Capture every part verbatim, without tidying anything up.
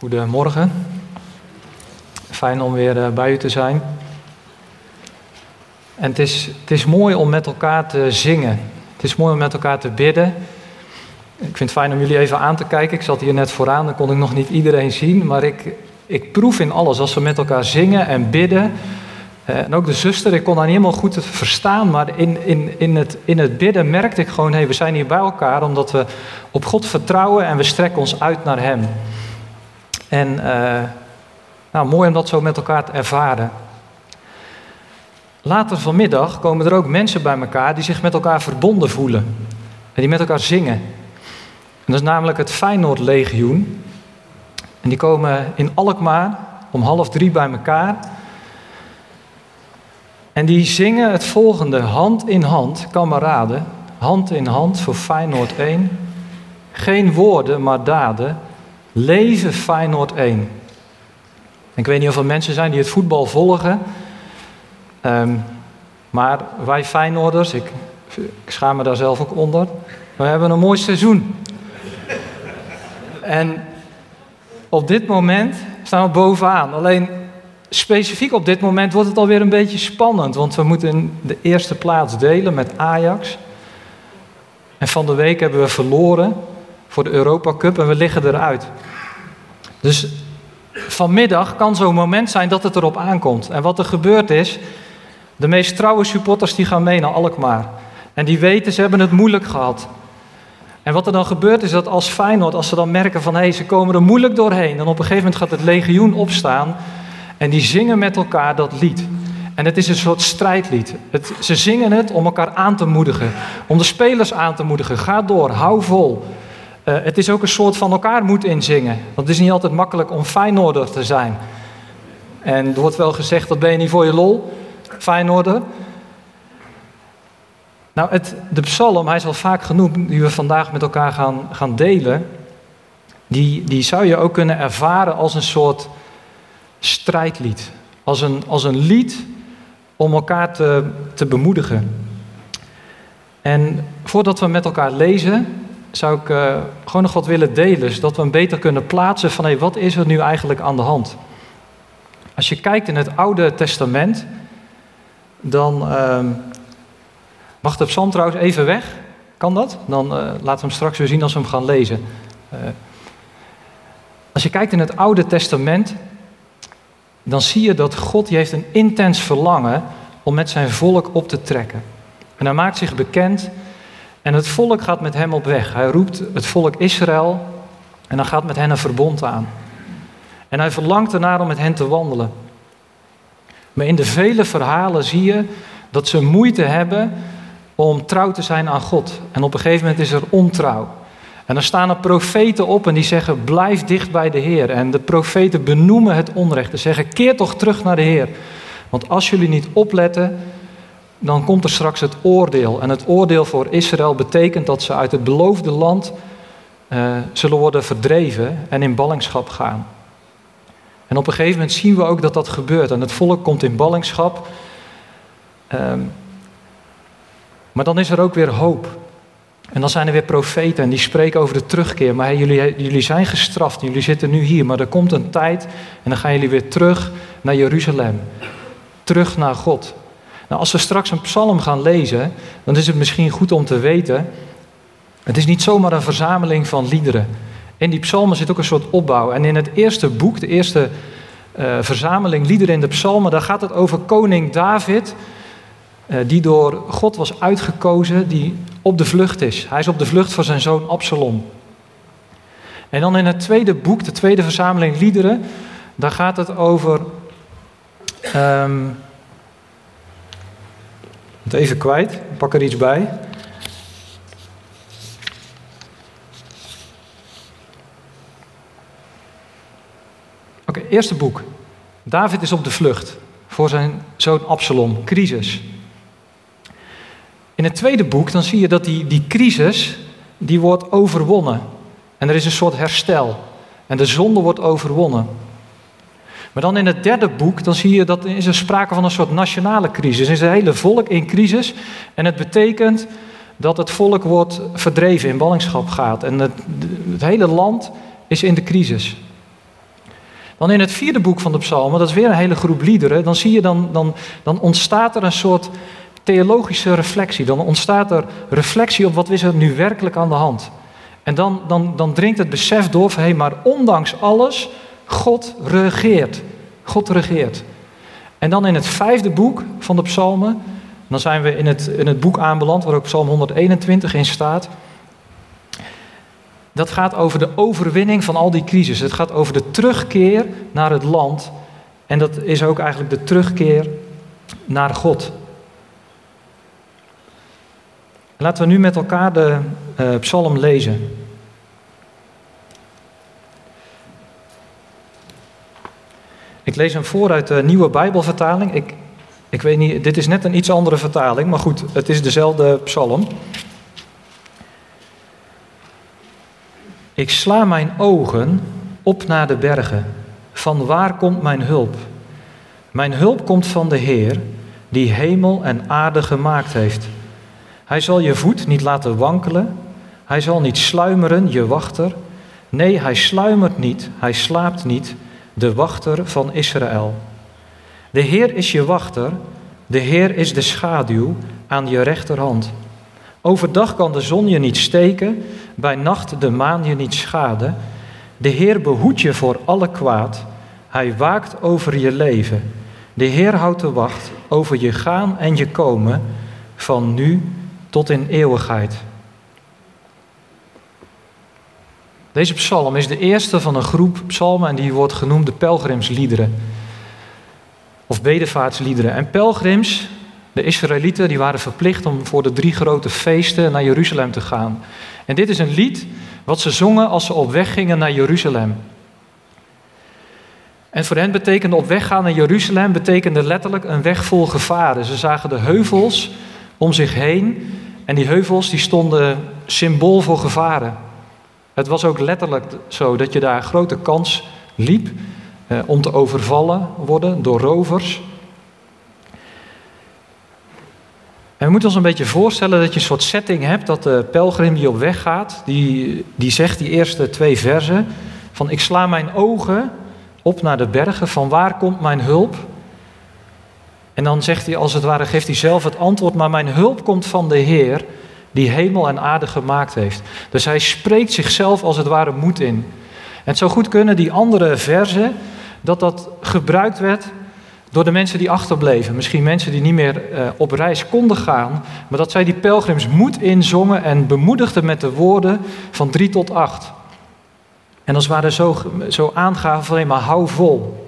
Goedemorgen. Fijn om weer uh, bij u te zijn. En het is, het is mooi om met elkaar te zingen. Het is mooi om met elkaar te bidden. Ik vind het fijn om jullie even aan te kijken. Ik zat hier net vooraan, dan kon ik nog niet iedereen zien. Maar ik, ik proef in alles als we met elkaar zingen en bidden. Uh, en ook de zuster, ik kon haar niet helemaal goed verstaan. Maar in, in, in, het, in het bidden merkte ik gewoon, hey, we zijn hier bij elkaar omdat we op God vertrouwen en we strekken ons uit naar Hem. En uh, nou, mooi om dat zo met elkaar te ervaren. Later vanmiddag komen er ook mensen bij elkaar die zich met elkaar verbonden voelen. En die met elkaar zingen. En dat is namelijk het Feyenoord Legioen. En die komen in Alkmaar om half drie bij elkaar. En die zingen het volgende, hand in hand, kameraden. Hand in hand voor Feyenoord één. Geen woorden, maar daden. Leven Feyenoord één. Ik weet niet of er mensen zijn die het voetbal volgen. Um, maar wij Feyenoorders, ik, ik schaam me daar zelf ook onder. We hebben een mooi seizoen. En op dit moment staan we bovenaan. Alleen specifiek op dit moment wordt het alweer een beetje spannend. Want we moeten de eerste plaats delen met Ajax. En van de week hebben we verloren voor de Europa Cup en we liggen eruit. Dus vanmiddag kan zo'n moment zijn dat het erop aankomt. En wat er gebeurd is, de meest trouwe supporters die gaan mee naar Alkmaar. En die weten, ze hebben het moeilijk gehad. En wat er dan gebeurt is dat als Feyenoord, als ze dan merken van hé, hey, ze komen er moeilijk doorheen. Dan op een gegeven moment gaat het legioen opstaan en die zingen met elkaar dat lied. En het is een soort strijdlied. Het, ze zingen het om elkaar aan te moedigen. Om de spelers aan te moedigen. Ga door, hou vol. Uh, het is ook een soort van elkaar moed inzingen. Want het is niet altijd makkelijk om Feyenoorder te zijn. En er wordt wel gezegd, dat ben je niet voor je lol, Feyenoorder. Nou, het, de psalm, hij is al vaak genoemd, die we vandaag met elkaar gaan, gaan delen. Die, die zou je ook kunnen ervaren als een soort strijdlied. Als een, als een lied om elkaar te, te bemoedigen. En voordat we met elkaar lezen, zou ik uh, gewoon nog wat willen delen, zodat we hem beter kunnen plaatsen van hey, wat is er nu eigenlijk aan de hand? Als je kijkt in het Oude Testament, dan uh, mag de psalm trouwens even weg. Kan dat? Dan uh, laten we hem straks weer zien als we hem gaan lezen. Uh, als je kijkt in het Oude Testament, dan zie je dat God die heeft een intens verlangen om met zijn volk op te trekken. En hij maakt zich bekend. En het volk gaat met hem op weg. Hij roept het volk Israël en dan gaat met hen een verbond aan. En hij verlangt ernaar om met hen te wandelen. Maar in de vele verhalen zie je dat ze moeite hebben om trouw te zijn aan God. En op een gegeven moment is er ontrouw. En dan staan er profeten op en die zeggen, blijf dicht bij de Heer. En de profeten benoemen het onrecht. Ze zeggen, keer toch terug naar de Heer. Want als jullie niet opletten, dan komt er straks het oordeel. En het oordeel voor Israël betekent dat ze uit het beloofde land uh, zullen worden verdreven en in ballingschap gaan. En op een gegeven moment zien we ook dat dat gebeurt. En het volk komt in ballingschap. Um, maar dan is er ook weer hoop. En dan zijn er weer profeten en die spreken over de terugkeer. Maar hey, jullie, jullie zijn gestraft, jullie zitten nu hier. Maar er komt een tijd en dan gaan jullie weer terug naar Jeruzalem. Terug naar God. Nou, als we straks een psalm gaan lezen, dan is het misschien goed om te weten, het is niet zomaar een verzameling van liederen. In die psalmen zit ook een soort opbouw. En in het eerste boek, de eerste uh, verzameling liederen in de psalmen, daar gaat het over koning David, uh, die door God was uitgekozen, die op de vlucht is. Hij is op de vlucht voor zijn zoon Absalom. En dan in het tweede boek, de tweede verzameling liederen, daar gaat het over... Um, het even kwijt, ik pak er iets bij. Oké, okay, eerste boek. David is op de vlucht voor zijn zoon Absalom. Crisis. In het tweede boek dan zie je dat die, die crisis, die wordt overwonnen. En er is een soort herstel. En de zonde wordt overwonnen. Maar dan in het derde boek, dan zie je dat er is er sprake van een soort nationale crisis. Er is een hele volk in crisis. En het betekent dat het volk wordt verdreven, in ballingschap gaat. En het, het hele land is in de crisis. Dan in het vierde boek van de Psalmen, dat is weer een hele groep liederen, dan zie je dan, dan, dan ontstaat er een soort theologische reflectie. Dan ontstaat er reflectie op wat is er nu werkelijk aan de hand. En dan, dan, dan dringt het besef door van, hé, maar ondanks alles, God regeert. God regeert. En dan in het vijfde boek van de Psalmen, dan zijn we in het, in het boek aanbeland, waar ook Psalm honderdeenentwintig in staat. Dat gaat over de overwinning van al die crisis. Het gaat over de terugkeer naar het land. En dat is ook eigenlijk de terugkeer naar God. Laten we nu met elkaar de uh, psalm lezen. Ik lees hem voor uit de Nieuwe Bijbelvertaling. Ik, ik weet niet, dit is net een iets andere vertaling, maar goed, het is dezelfde psalm. Ik sla mijn ogen op naar de bergen. Van waar komt mijn hulp? Mijn hulp komt van de Heer, die hemel en aarde gemaakt heeft. Hij zal je voet niet laten wankelen. Hij zal niet sluimeren, je wachter. Nee, hij sluimert niet, hij slaapt niet, de wachter van Israël. De Heer is je wachter, de Heer is de schaduw aan je rechterhand. Overdag kan de zon je niet steken, bij nacht de maan je niet schaden. De Heer behoedt je voor alle kwaad, hij waakt over je leven. De Heer houdt de wacht over je gaan en je komen, van nu tot in eeuwigheid. Deze psalm is de eerste van een groep psalmen en die wordt genoemd de pelgrimsliederen. Of bedevaartsliederen. En pelgrims, de Israëlieten, die waren verplicht om voor de drie grote feesten naar Jeruzalem te gaan. En dit is een lied wat ze zongen als ze op weg gingen naar Jeruzalem. En voor hen betekende op weg gaan naar Jeruzalem betekende letterlijk een weg vol gevaren. Ze zagen de heuvels om zich heen en die heuvels die stonden symbool voor gevaren. Het was ook letterlijk zo dat je daar grote kans liep eh, om te overvallen worden door rovers. En we moeten ons een beetje voorstellen dat je een soort setting hebt dat de pelgrim die op weg gaat, die, die zegt die eerste twee verzen van ik sla mijn ogen op naar de bergen, van waar komt mijn hulp? En dan zegt hij als het ware, geeft hij zelf het antwoord, maar mijn hulp komt van de Heer die hemel en aarde gemaakt heeft. Dus hij spreekt zichzelf als het ware moed in. En het zou goed kunnen, die andere verzen, dat dat gebruikt werd door de mensen die achterbleven. Misschien mensen die niet meer uh, op reis konden gaan, maar dat zij die pelgrims moed inzongen en bemoedigden met de woorden van drie tot acht. En als het ware zo, zo aangaven van, maar hou vol.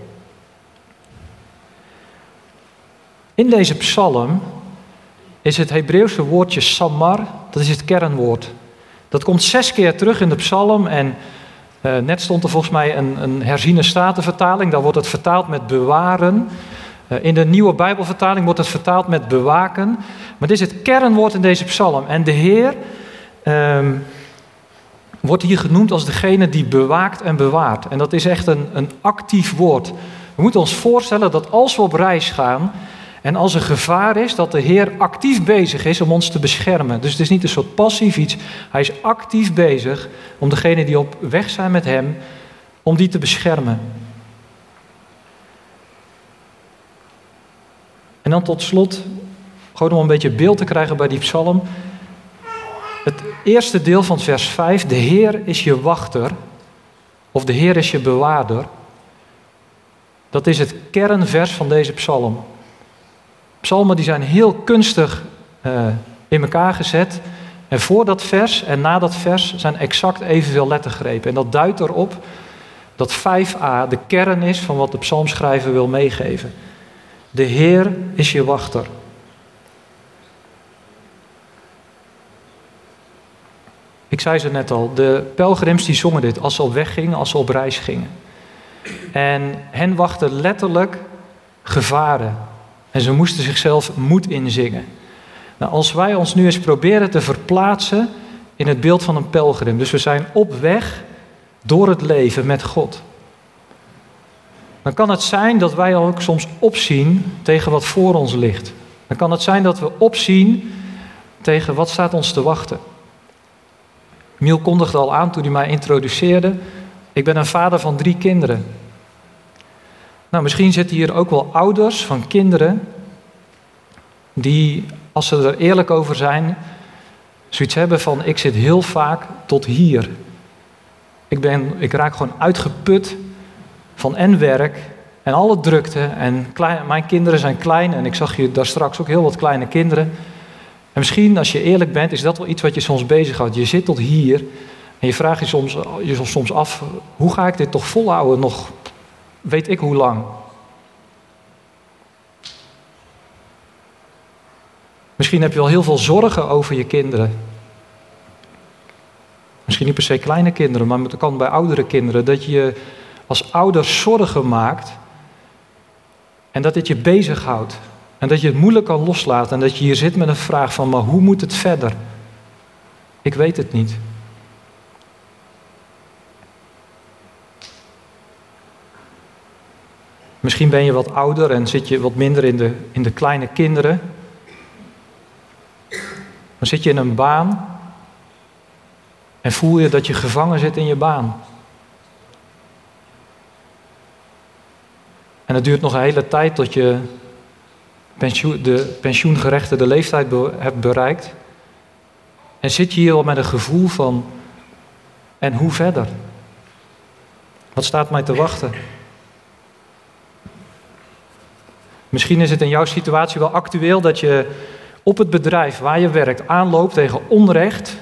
In deze psalm is het Hebreeuwse woordje samar, dat is het kernwoord. Dat komt zes keer terug in de psalm en uh, net stond er volgens mij een, een herziene statenvertaling, daar wordt het vertaald met bewaren. Uh, in de nieuwe Bijbelvertaling wordt het vertaald met bewaken. Maar dit is het kernwoord in deze psalm. En de Heer um, wordt hier genoemd als degene die bewaakt en bewaart. En dat is echt een, een actief woord. We moeten ons voorstellen dat als we op reis gaan en als er gevaar is, dat de Heer actief bezig is om ons te beschermen. Dus het is niet een soort passief iets. Hij is actief bezig om degenen die op weg zijn met hem, om die te beschermen. En dan tot slot, gewoon om een beetje beeld te krijgen bij die psalm. Het eerste deel van vers vijf, de Heer is je wachter, of de Heer is je bewaarder. Dat is het kernvers van deze psalm. Psalmen die zijn heel kunstig uh, in elkaar gezet. En voor dat vers en na dat vers zijn exact evenveel lettergrepen. En dat duidt erop dat vijf a de kern is van wat de psalmschrijver wil meegeven. De Heer is je wachter. Ik zei ze net al, de pelgrims die zongen dit als ze op weg gingen, als ze op reis gingen. En hen wachten letterlijk gevaren. En ze moesten zichzelf moed inzingen. Nou, als wij ons nu eens proberen te verplaatsen in het beeld van een pelgrim. Dus we zijn op weg door het leven met God. Dan kan het zijn dat wij ook soms opzien tegen wat voor ons ligt. Dan kan het zijn dat we opzien tegen wat staat ons te wachten. Miel kondigde al aan toen hij mij introduceerde. Ik ben een vader van drie kinderen. Nou, misschien zitten hier ook wel ouders van kinderen die, als ze er eerlijk over zijn, zoiets hebben van: ik zit heel vaak tot hier. Ik, ben, ik raak gewoon uitgeput van en werk en alle drukte. En klein, mijn kinderen zijn klein en ik zag je daar straks ook heel wat kleine kinderen. En misschien, als je eerlijk bent, is dat wel iets wat je soms bezighoudt. Je zit tot hier en je vraagt je soms, je soms af: hoe ga ik dit toch volhouden nog weet ik hoe lang? Misschien heb je wel heel veel zorgen over je kinderen. Misschien niet per se kleine kinderen, maar het kan bij oudere kinderen. Dat je als ouder zorgen maakt en dat dit je bezighoudt. En dat je het moeilijk kan loslaten en dat je hier zit met een vraag van: maar hoe moet het verder? Ik weet het niet. Misschien ben je wat ouder en zit je wat minder in de, in de kleine kinderen. Dan zit je in een baan en voel je dat je gevangen zit in je baan. En het duurt nog een hele tijd tot je pensioen, de pensioengerechtigde leeftijd be, hebt bereikt. En zit je hier al met een gevoel van: en hoe verder? Wat staat mij te wachten? Misschien is het in jouw situatie wel actueel dat je op het bedrijf waar je werkt aanloopt tegen onrecht.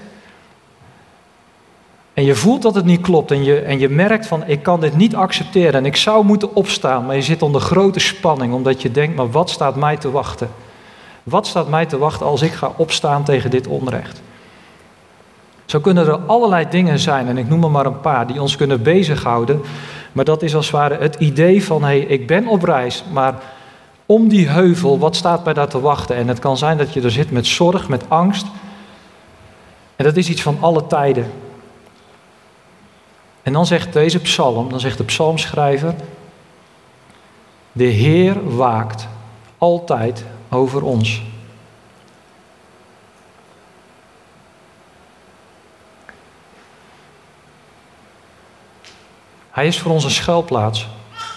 En je voelt dat het niet klopt en je, en je merkt van: ik kan dit niet accepteren en ik zou moeten opstaan. Maar je zit onder grote spanning omdat je denkt: maar wat staat mij te wachten? Wat staat mij te wachten als ik ga opstaan tegen dit onrecht? Zo kunnen er allerlei dingen zijn, en ik noem er maar een paar, die ons kunnen bezighouden. Maar dat is als het ware het idee van: hé, hey, ik ben op reis, maar om die heuvel, wat staat mij daar te wachten? En het kan zijn dat je er zit met zorg, met angst. En dat is iets van alle tijden. En dan zegt deze psalm, dan zegt de psalmschrijver: de Heer waakt altijd over ons. Hij is voor ons een schuilplaats.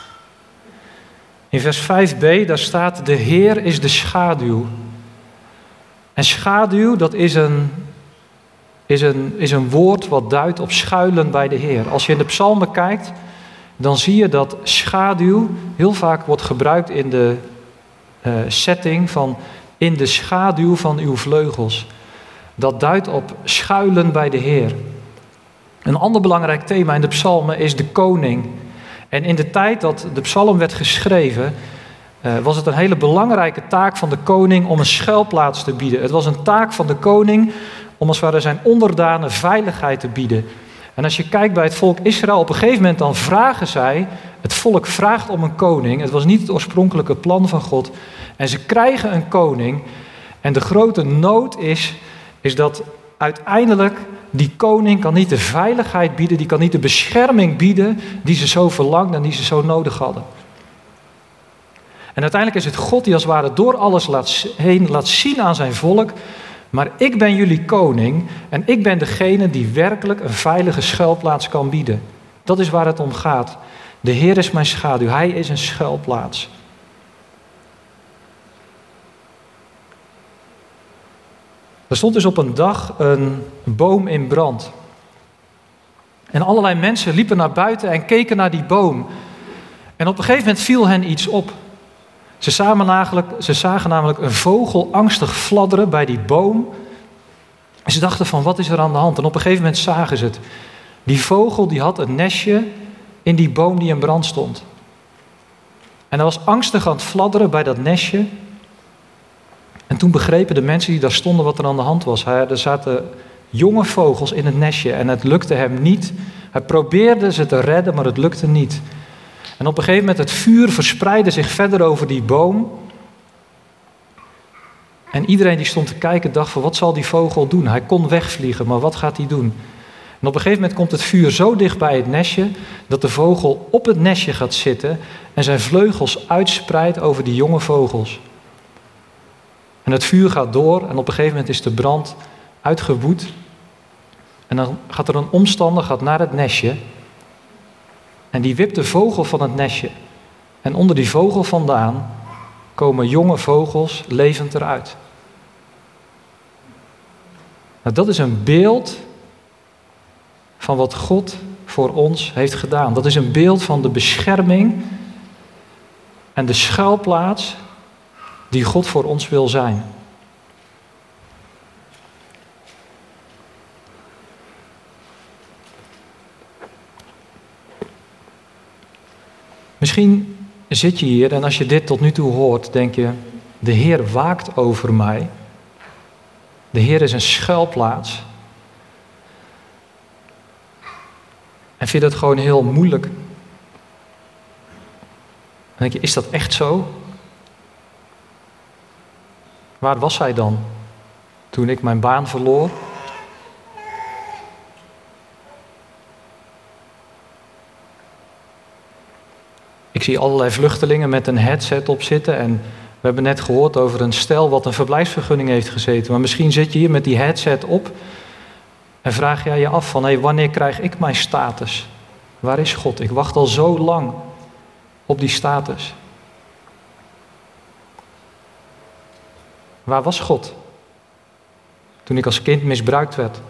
In vers vijf b, daar staat: de Heer is de schaduw. En schaduw, dat is een, is een, is een woord wat duidt op schuilen bij de Heer. Als je in de psalmen kijkt, dan zie je dat schaduw heel vaak wordt gebruikt in de uh, setting van: in de schaduw van uw vleugels. Dat duidt op schuilen bij de Heer. Een ander belangrijk thema in de psalmen is de koning. En in de tijd dat de psalm werd geschreven, uh, was het een hele belangrijke taak van de koning om een schuilplaats te bieden. Het was een taak van de koning om als het ware zijn onderdanen veiligheid te bieden. En als je kijkt bij het volk Israël, op een gegeven moment dan vragen zij, het volk vraagt om een koning. Het was niet het oorspronkelijke plan van God. En ze krijgen een koning. En de grote nood is, is dat uiteindelijk die koning kan niet de veiligheid bieden, die kan niet de bescherming bieden die ze zo verlangden en die ze zo nodig hadden. En uiteindelijk is het God die als het ware door alles laat, heen laat zien aan zijn volk: maar ik ben jullie koning en ik ben degene die werkelijk een veilige schuilplaats kan bieden. Dat is waar het om gaat. De Heer is mijn schaduw, Hij is een schuilplaats. Er stond dus op een dag een boom in brand. En allerlei mensen liepen naar buiten en keken naar die boom. En op een gegeven moment viel hen iets op. Ze zagen namelijk, ze zagen namelijk een vogel angstig fladderen bij die boom. En ze dachten van: wat is er aan de hand? En op een gegeven moment zagen ze het. Die vogel die had een nestje in die boom die in brand stond. En hij was angstig aan het fladderen bij dat nestje. En toen begrepen de mensen die daar stonden wat er aan de hand was. Er zaten jonge vogels in het nestje en het lukte hem niet. Hij probeerde ze te redden, maar het lukte niet. En op een gegeven moment het vuur verspreidde zich verder over die boom. En iedereen die stond te kijken dacht van: wat zal die vogel doen? Hij kon wegvliegen, maar wat gaat hij doen? En op een gegeven moment komt het vuur zo dicht bij het nestje dat de vogel op het nestje gaat zitten en zijn vleugels uitspreidt over die jonge vogels. En het vuur gaat door en op een gegeven moment is de brand uitgewoed. En dan gaat er een omstander gaat naar het nestje. En die wipt de vogel van het nestje. En onder die vogel vandaan komen jonge vogels levend eruit. Nou, dat is een beeld van wat God voor ons heeft gedaan. Dat is een beeld van de bescherming en de schuilplaats die God voor ons wil zijn. Misschien zit je hier en als je dit tot nu toe hoort, denk je, de Heer waakt over mij. De Heer is een schuilplaats. En vind je dat gewoon heel moeilijk? Dan denk je, is dat echt zo? Waar was hij dan toen ik mijn baan verloor? Ik zie allerlei vluchtelingen met een headset op zitten en we hebben net gehoord over een stel wat een verblijfsvergunning heeft gezeten. Maar misschien zit je hier met die headset op en vraag jij je af van, hé, wanneer krijg ik mijn status? Waar is God? Ik wacht al zo lang op die status. Waar was God toen ik als kind misbruikt werd?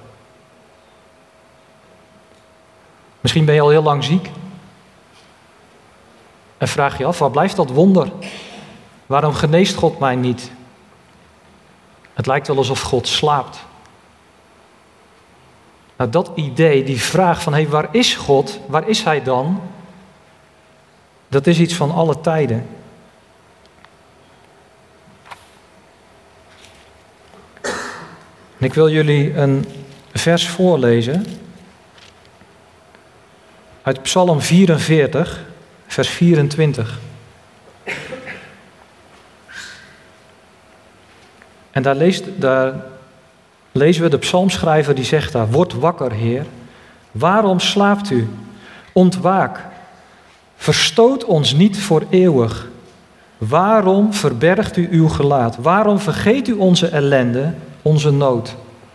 Misschien ben je al heel lang ziek. En vraag je af, waar blijft dat wonder? Waarom geneest God mij niet? Het lijkt wel alsof God slaapt. Nou, dat idee, die vraag van, hé, hey, waar is God? Waar is hij dan? Dat is iets van alle tijden. En ik wil jullie een vers voorlezen uit Psalm vierenveertig, vers vierentwintig. En daar, leest, daar lezen we de psalmschrijver die zegt daar, word wakker, Heer. Waarom slaapt u? Ontwaak. Verstoot ons niet voor eeuwig. Waarom verbergt u uw gelaat? Waarom vergeet u onze ellende, onze nood?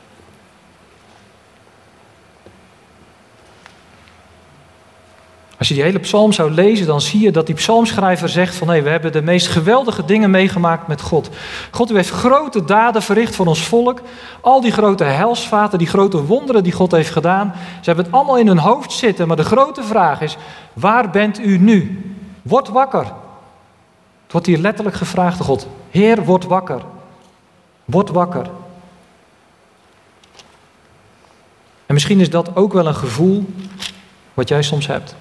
Als je die hele psalm zou lezen, dan zie je dat die psalmschrijver zegt van, hé, we hebben de meest geweldige dingen meegemaakt met God. God, u heeft grote daden verricht voor ons volk. Al die grote heilsvaten, die grote wonderen die God heeft gedaan. Ze hebben het allemaal in hun hoofd zitten, maar de grote vraag is, waar bent u nu? Word wakker. Het wordt hier letterlijk gevraagd door God. Heer, word wakker. Word wakker. En misschien is dat ook wel een gevoel wat jij soms hebt.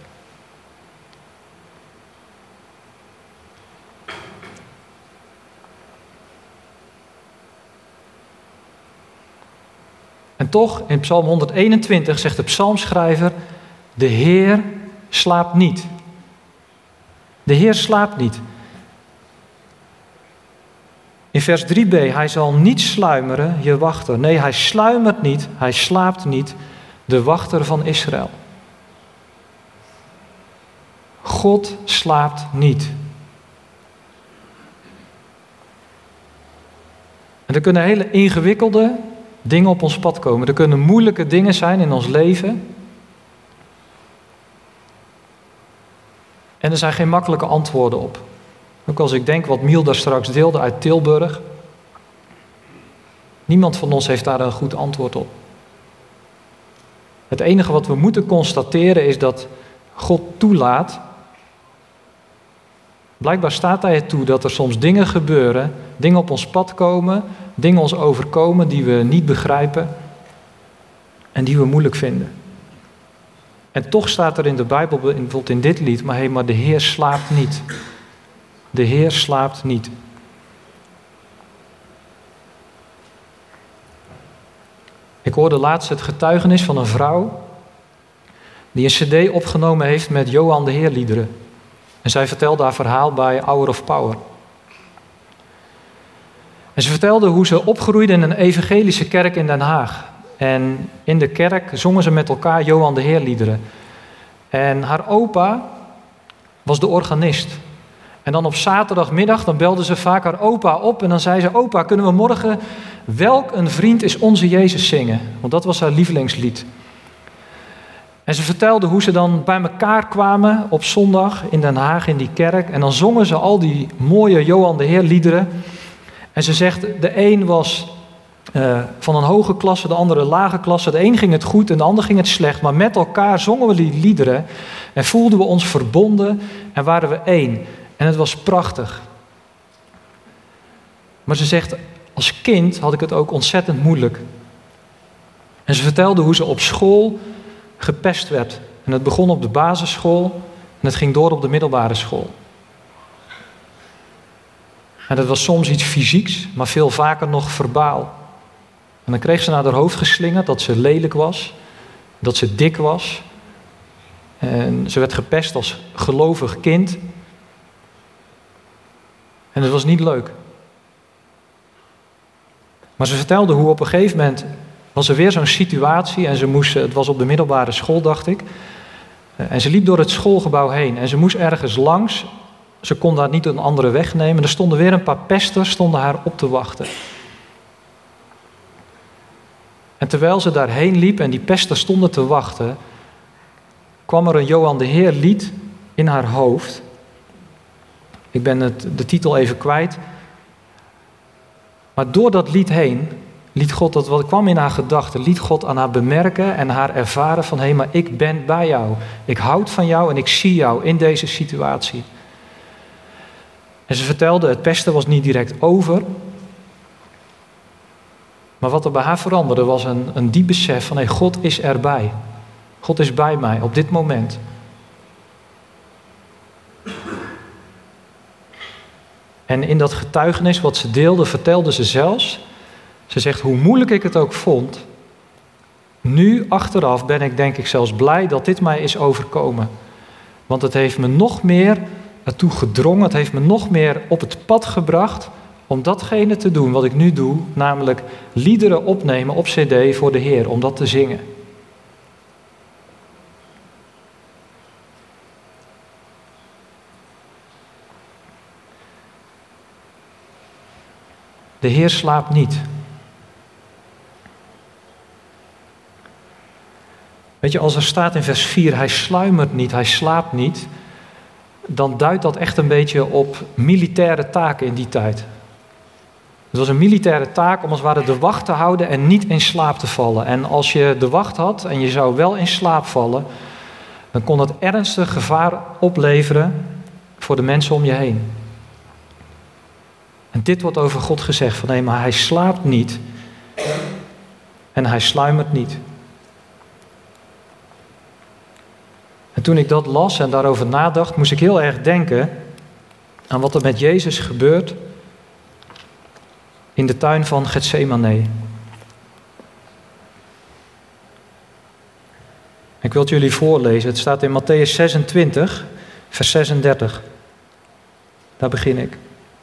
En toch, in Psalm honderdeenentwintig zegt de psalmschrijver, de Heer slaapt niet. De Heer slaapt niet. In vers drie b, hij zal niet sluimeren, je wachter. Nee, hij sluimert niet, hij slaapt niet, de wachter van Israël. God slaapt niet. En er kunnen hele ingewikkelde dingen op ons pad komen. Er kunnen moeilijke dingen zijn in ons leven. En er zijn geen makkelijke antwoorden op. Ook als ik denk wat Miel daar straks deelde uit Tilburg. Niemand van ons heeft daar een goed antwoord op. Het enige wat we moeten constateren is dat God toelaat. Blijkbaar staat hij het toe dat er soms dingen gebeuren, dingen op ons pad komen, dingen ons overkomen die we niet begrijpen en die we moeilijk vinden. En toch staat er in de Bijbel, bijvoorbeeld in dit lied, maar hé, maar de Heer slaapt niet. De Heer slaapt niet. Ik hoorde laatst het getuigenis van een vrouw die een cd opgenomen heeft met Johan de Heer liederen. En zij vertelde haar verhaal bij Hour of Power. En ze vertelde hoe ze opgroeide in een evangelische kerk in Den Haag. En in de kerk zongen ze met elkaar Johan de Heer liederen. En haar opa was de organist. En dan op zaterdagmiddag, dan belde ze vaak haar opa op en dan zei ze, opa, kunnen we morgen Welk een vriend is onze Jezus zingen? Want dat was haar lievelingslied. En ze vertelde hoe ze dan bij elkaar kwamen op zondag in Den Haag in die kerk. En dan zongen ze al die mooie Johan de Heer liederen. En ze zegt, de een was uh, van een hoge klasse, de andere een lage klasse. De een ging het goed en de ander ging het slecht. Maar met elkaar zongen we die liederen en voelden we ons verbonden en waren we één. En het was prachtig. Maar ze zegt, als kind had ik het ook ontzettend moeilijk. En ze vertelde hoe ze op school gepest werd. En het begon op de basisschool en het ging door op de middelbare school. En dat was soms iets fysieks, maar veel vaker nog verbaal. En dan kreeg ze naar haar hoofd geslingerd dat ze lelijk was, dat ze dik was. En ze werd gepest als gelovig kind. En het was niet leuk. Maar ze vertelde hoe op een gegeven moment was er weer zo'n situatie en ze moest, het was op de middelbare school, dacht ik. En ze liep door het schoolgebouw heen en ze moest ergens langs. Ze kon daar niet een andere weg nemen. Er stonden weer een paar pesters, stonden haar op te wachten. En terwijl ze daarheen liep en die pesters stonden te wachten, kwam er een Johan de Heer lied in haar hoofd. Ik ben het, de titel even kwijt. Maar door dat lied heen liet God, dat wat kwam in haar gedachten, liet God aan haar bemerken en haar ervaren van, hé, hey, maar ik ben bij jou. Ik houd van jou en ik zie jou in deze situatie. En ze vertelde, het pesten was niet direct over. Maar wat er bij haar veranderde was een, een diep besef van, hé, hey, God is erbij. God is bij mij op dit moment. En in dat getuigenis wat ze deelde, vertelde ze zelfs, ze zegt, hoe moeilijk ik het ook vond, nu achteraf ben ik denk ik zelfs blij dat dit mij is overkomen. Want het heeft me nog meer ertoe gedrongen, het heeft me nog meer op het pad gebracht om datgene te doen wat ik nu doe, namelijk liederen opnemen op cd voor de Heer, om dat te zingen. De Heer slaapt niet. Weet je, als er staat in vers vier, hij sluimert niet, hij slaapt niet, dan duidt dat echt een beetje op militaire taken in die tijd. Het was een militaire taak om als het ware de wacht te houden en niet in slaap te vallen. En als je de wacht had en je zou wel in slaap vallen, dan kon dat ernstig gevaar opleveren voor de mensen om je heen. En dit wordt over God gezegd, van nee, maar hij slaapt niet en hij sluimert niet. En toen ik dat las en daarover nadacht, moest ik heel erg denken aan wat er met Jezus gebeurt in de tuin van Getsemane. Ik wil het jullie voorlezen. Het staat in Mattheüs zesentwintig, vers zesendertig. Daar begin ik.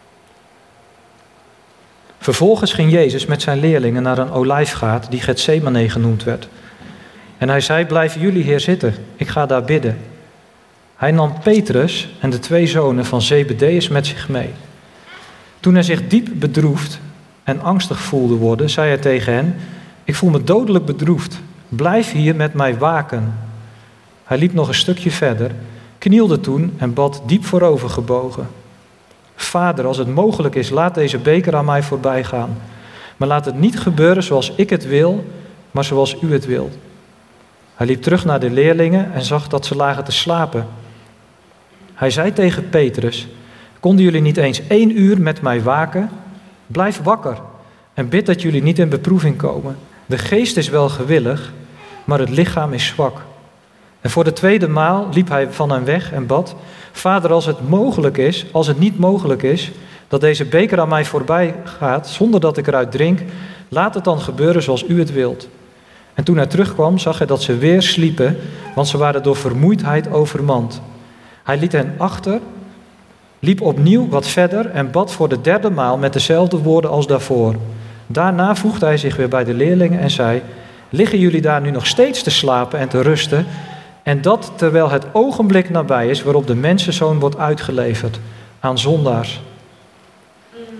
Vervolgens ging Jezus met zijn leerlingen naar een olijfgaard die Getsemane genoemd werd. En hij zei, blijven jullie hier zitten, ik ga daar bidden. Hij nam Petrus en de twee zonen van Zebedeus met zich mee. Toen hij zich diep bedroefd en angstig voelde worden, zei hij tegen hen, ik voel me dodelijk bedroefd, blijf hier met mij waken. Hij liep nog een stukje verder, knielde toen en bad diep voorover gebogen. Vader, als het mogelijk is, laat deze beker aan mij voorbij gaan. Maar laat het niet gebeuren zoals ik het wil, maar zoals u het wilt. Hij liep terug naar de leerlingen en zag dat ze lagen te slapen. Hij zei tegen Petrus, konden jullie niet eens één uur met mij waken? Blijf wakker en bid dat jullie niet in beproeving komen. De geest is wel gewillig, maar het lichaam is zwak. En voor de tweede maal liep hij van hen weg en bad, Vader, als het mogelijk is, als het niet mogelijk is, dat deze beker aan mij voorbij gaat, zonder dat ik eruit drink, laat het dan gebeuren zoals u het wilt. En toen hij terugkwam, zag hij dat ze weer sliepen, want ze waren door vermoeidheid overmand. Hij liet hen achter, liep opnieuw wat verder en bad voor de derde maal met dezelfde woorden als daarvoor. Daarna voegde hij zich weer bij de leerlingen en zei, liggen jullie daar nu nog steeds te slapen en te rusten? En dat terwijl het ogenblik nabij is waarop de mensenzoon wordt uitgeleverd aan zondaars.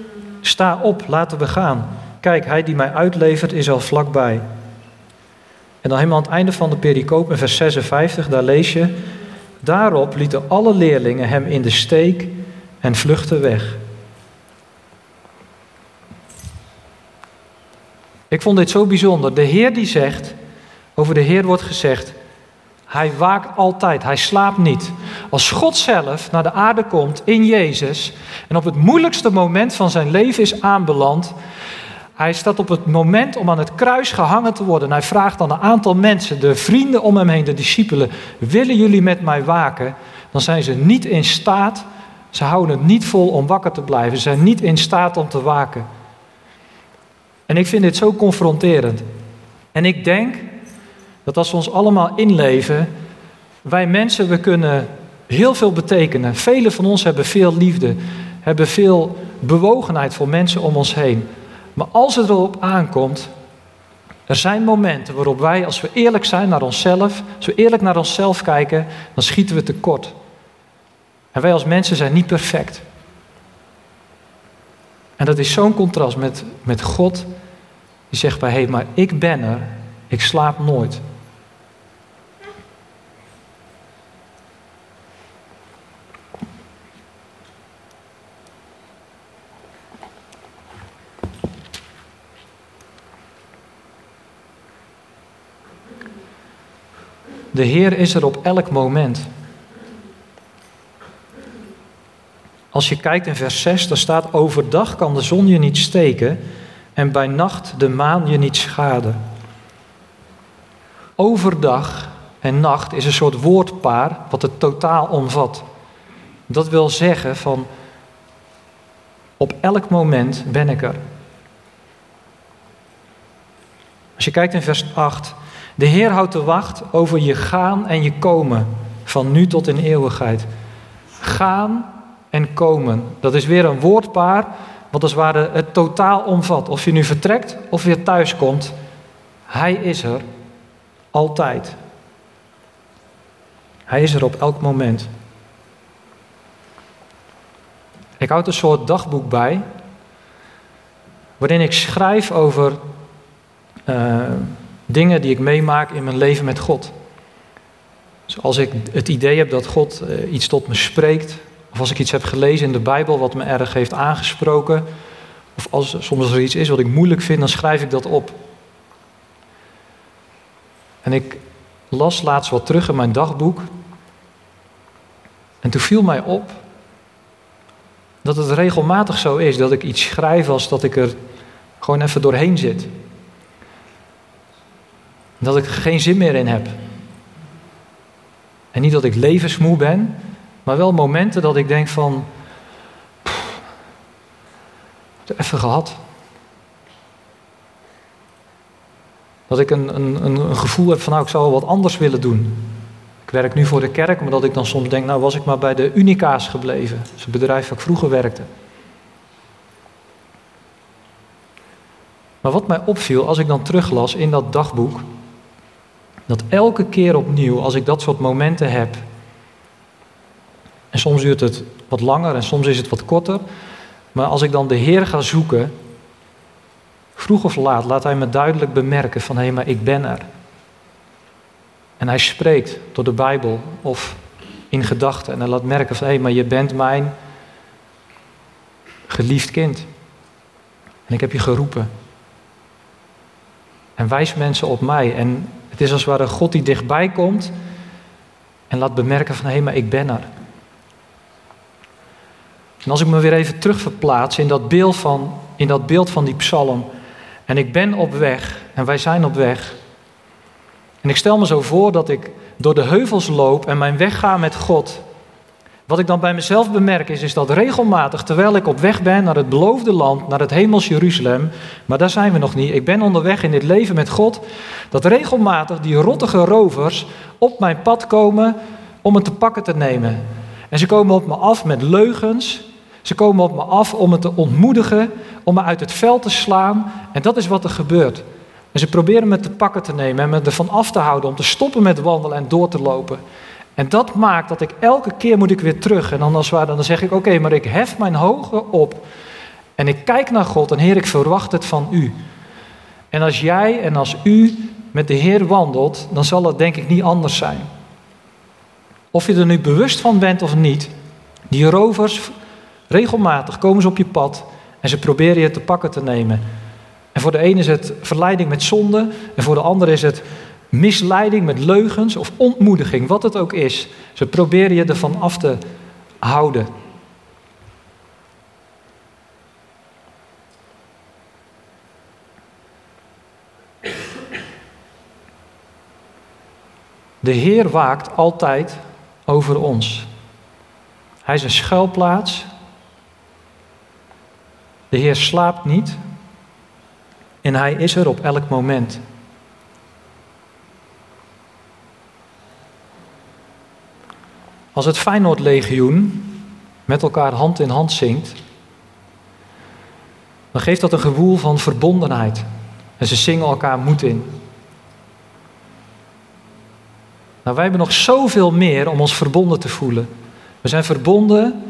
Sta op, laten we gaan. Kijk, hij die mij uitlevert is al vlakbij. En dan helemaal aan het einde van de pericoop in vers zesenvijftig, daar lees je: daarop lieten alle leerlingen hem in de steek en vluchtten weg. Ik vond dit zo bijzonder. De Heer die zegt, over de Heer wordt gezegd, hij waakt altijd, hij slaapt niet. Als God zelf naar de aarde komt in Jezus en op het moeilijkste moment van zijn leven is aanbeland, hij staat op het moment om aan het kruis gehangen te worden. En hij vraagt aan een aantal mensen, de vrienden om hem heen, de discipelen, willen jullie met mij waken? Dan zijn ze niet in staat, ze houden het niet vol om wakker te blijven. Ze zijn niet in staat om te waken. En ik vind dit zo confronterend. En ik denk dat als we ons allemaal inleven, wij mensen, we kunnen heel veel betekenen. Velen van ons hebben veel liefde, hebben veel bewogenheid voor mensen om ons heen. Maar als het erop aankomt, er zijn momenten waarop wij, als we eerlijk zijn naar onszelf, als we eerlijk naar onszelf kijken, dan schieten we tekort. En wij als mensen zijn niet perfect. En dat is zo'n contrast met, met God, die zegt bij, hé, maar ik ben er, ik slaap nooit. De Heer is er op elk moment. Als je kijkt in vers zes, daar staat: overdag kan de zon je niet steken en bij nacht de maan je niet schaden. Overdag en nacht is een soort woordpaar wat het totaal omvat. Dat wil zeggen van, op elk moment ben ik er. Als je kijkt in vers acht, de Heer houdt de wacht over je gaan en je komen, van nu tot in eeuwigheid. Gaan en komen, dat is weer een woordpaar wat als het ware het totaal omvat. Of je nu vertrekt of weer thuis komt, hij is er altijd. Hij is er op elk moment. Ik houd een soort dagboek bij, waarin ik schrijf over uh, dingen die ik meemaak in mijn leven met God. Dus als ik het idee heb dat God uh, iets tot me spreekt, of als ik iets heb gelezen in de Bijbel wat me erg heeft aangesproken, of als soms als er iets is wat ik moeilijk vind, dan schrijf ik dat op. En ik las laatst wat terug in mijn dagboek. En toen viel mij op dat het regelmatig zo is dat ik iets schrijf als dat ik er gewoon even doorheen zit. Dat ik er geen zin meer in heb. En niet dat ik levensmoe ben, maar wel momenten dat ik denk van, pff, het even gehad. Dat ik een, een, een gevoel heb van, nou, ik zou wel wat anders willen doen. Ik werk nu voor de kerk, omdat ik dan soms denk, nou was ik maar bij de Unica's gebleven. Dat is een bedrijf waar ik vroeger werkte. Maar wat mij opviel, als ik dan teruglas in dat dagboek, dat elke keer opnieuw, als ik dat soort momenten heb, en soms duurt het wat langer en soms is het wat korter, maar als ik dan de Heer ga zoeken, vroeg of laat laat hij me duidelijk bemerken van, hé, hey, maar ik ben er. En hij spreekt door de Bijbel of in gedachten en hij laat merken van, hé, hey, maar je bent mijn geliefd kind. En ik heb je geroepen. En wijs mensen op mij. En het is als het ware God die dichtbij komt en laat bemerken van, hé, hey, maar ik ben er. En als ik me weer even terugverplaats in dat beeld van, in dat beeld van die psalm. En ik ben op weg en wij zijn op weg. En ik stel me zo voor dat ik door de heuvels loop en mijn weg ga met God. Wat ik dan bij mezelf bemerk is, is dat regelmatig, terwijl ik op weg ben naar het beloofde land, naar het hemels Jeruzalem, maar daar zijn we nog niet, ik ben onderweg in dit leven met God, dat regelmatig die rottige rovers op mijn pad komen om me te pakken te nemen. En ze komen op me af met leugens, ze komen op me af om me te ontmoedigen, om me uit het veld te slaan en dat is wat er gebeurt. En ze proberen me te pakken te nemen en me ervan af te houden om te stoppen met wandelen en door te lopen. En dat maakt dat ik elke keer moet ik weer terug. En dan, als waar, dan zeg ik, oké, okay, maar ik hef mijn ogen op. En ik kijk naar God en Heer, ik verwacht het van u. En als jij en als u met de Heer wandelt, dan zal het denk ik niet anders zijn. Of je er nu bewust van bent of niet, die rovers, regelmatig komen ze op je pad en ze proberen je te pakken te nemen. En voor de ene is het verleiding met zonde en voor de andere is het misleiding met leugens of ontmoediging, wat het ook is. Ze proberen je ervan af te houden. De Heer waakt altijd over ons. Hij is een schuilplaats. De Heer slaapt niet. En hij is er op elk moment. Als het Feyenoordlegioen met elkaar hand in hand zingt, dan geeft dat een gevoel van verbondenheid. En ze zingen elkaar moed in. Nou, wij hebben nog zoveel meer om ons verbonden te voelen. We zijn verbonden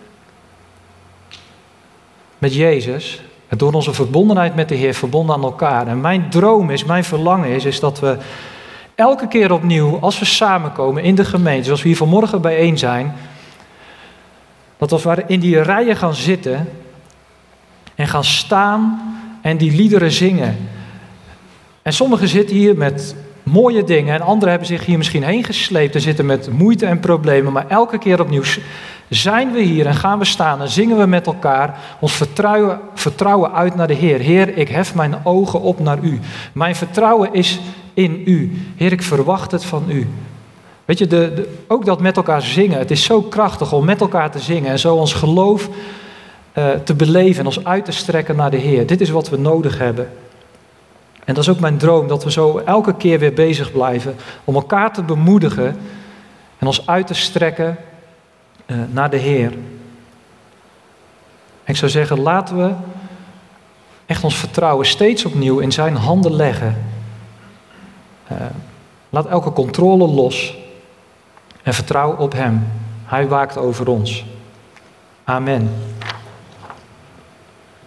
met Jezus. En door onze verbondenheid met de Heer, verbonden aan elkaar. En mijn droom is, mijn verlangen is, is dat we elke keer opnieuw, als we samenkomen in de gemeente, zoals we hier vanmorgen bijeen zijn, dat als we in die rijen gaan zitten en gaan staan en die liederen zingen. En sommigen zitten hier met mooie dingen en anderen hebben zich hier misschien heen gesleept en zitten met moeite en problemen. Maar elke keer opnieuw zijn we hier en gaan we staan en zingen we met elkaar ons vertrouwen, vertrouwen uit naar de Heer. Heer, ik hef mijn ogen op naar u. Mijn vertrouwen is in u. Heer, ik verwacht het van u. Weet je, de, de, ook dat met elkaar zingen. Het is zo krachtig om met elkaar te zingen en zo ons geloof uh, te beleven en ons uit te strekken naar de Heer. Dit is wat we nodig hebben. En dat is ook mijn droom, dat we zo elke keer weer bezig blijven om elkaar te bemoedigen en ons uit te strekken uh, naar de Heer. En ik zou zeggen, laten we echt ons vertrouwen steeds opnieuw in zijn handen leggen. Uh, laat elke controle los en vertrouw op hem. Hij waakt over ons. Amen.